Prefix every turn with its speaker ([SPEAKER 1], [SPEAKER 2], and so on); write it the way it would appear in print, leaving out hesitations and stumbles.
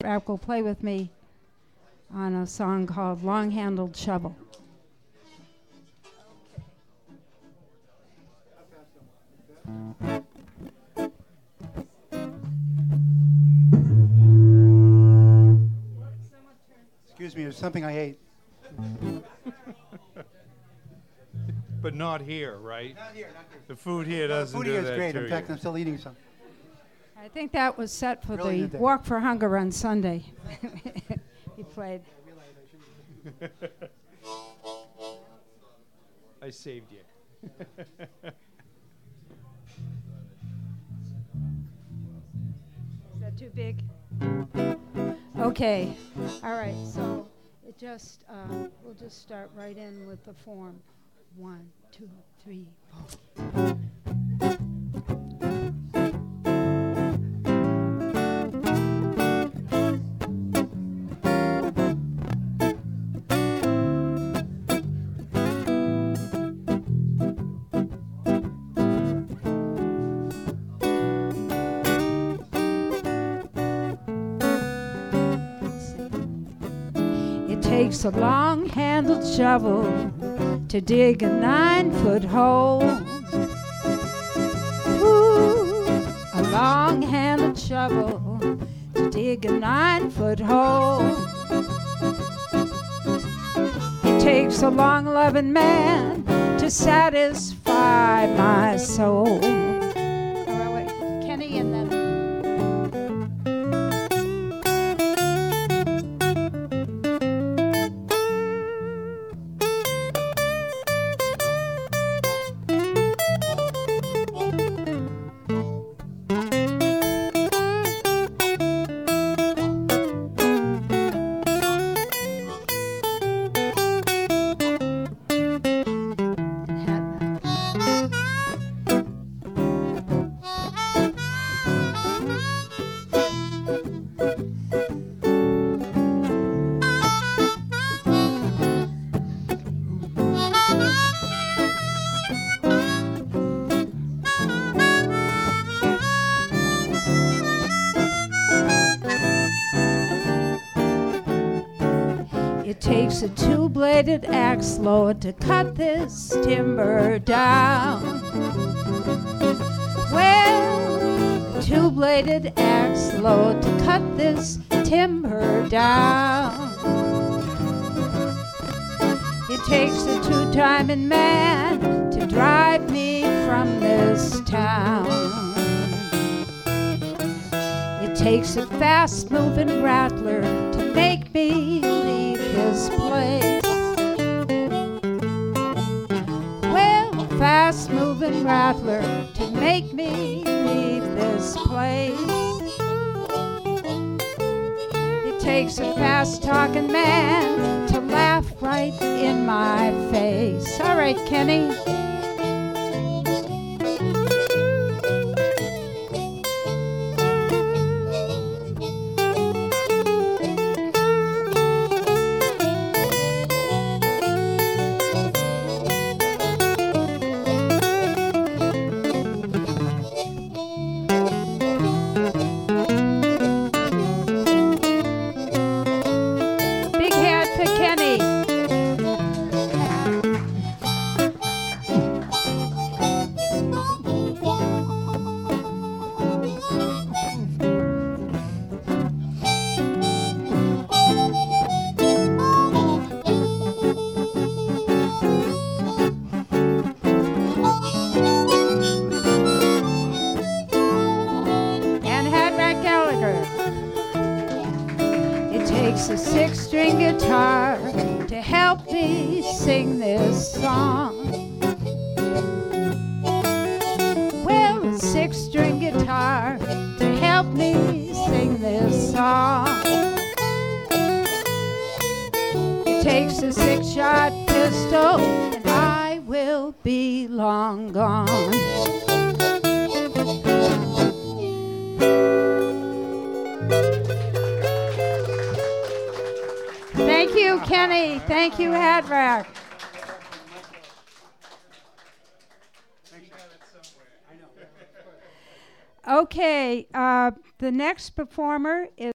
[SPEAKER 1] Hatrack will play with me on a song called Long Handled Shovel.
[SPEAKER 2] Excuse me, there's something I ate.
[SPEAKER 3] But not here, right?
[SPEAKER 2] Not here, not here.
[SPEAKER 3] The food here doesn't
[SPEAKER 2] Food
[SPEAKER 3] do
[SPEAKER 2] here
[SPEAKER 3] that
[SPEAKER 2] is great.
[SPEAKER 3] to
[SPEAKER 2] In fact,
[SPEAKER 3] you.
[SPEAKER 2] I'm still eating some.
[SPEAKER 1] I think that was set for
[SPEAKER 2] Really
[SPEAKER 1] the
[SPEAKER 2] good day.
[SPEAKER 1] Walk for Hunger on Sunday. He played.
[SPEAKER 3] I saved you.
[SPEAKER 1] Is that too big? Okay. All right. So it just we'll just start right in with the form. 1, 2, 3, 4. Takes a long-handled shovel to dig a 9-foot hole. Ooh, a long-handled shovel to dig a 9-foot hole. It takes a long-loving man to satisfy my soul. Oh, wait, Kenny and then. It takes a two-bladed axe load to cut this timber down. Well, a two-bladed axe load to cut this timber down. It takes a two-timing man to drive me from this town. It takes a fast-moving rattler to make me leave his place. Well, a fast-moving rattler to make me leave this place. It takes a fast-talking man to laugh right in my face. All right, Kenny. A six-string guitar to help me sing this song. Well, a six-string guitar to help me sing this song. It takes a six-shot pistol and I will be long gone. Thank you, Kenny. Thank you, Hatrack. Okay, the next performer is